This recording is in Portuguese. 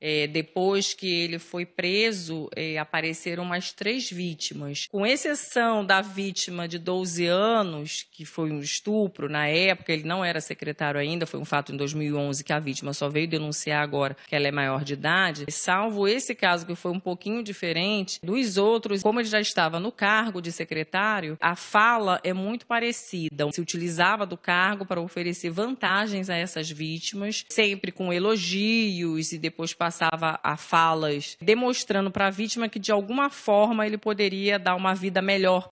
Depois que ele foi preso, apareceram umas 3 vítimas. Com exceção da vítima de 12 anos, que foi um estupro na época, ele não era secretário ainda, foi um fato em 2011 que a vítima só veio denunciar agora que ela é maior de idade. Salvo esse caso que foi um pouquinho diferente, dos outros, como ele já estava no cargo de secretário, a fala é muito parecida. Se utilizava do cargo para oferecer vantagens a essas vítimas, sempre com elogios, e depois passava a falas demonstrando para a vítima que de alguma forma ele poderia dar uma vida melhor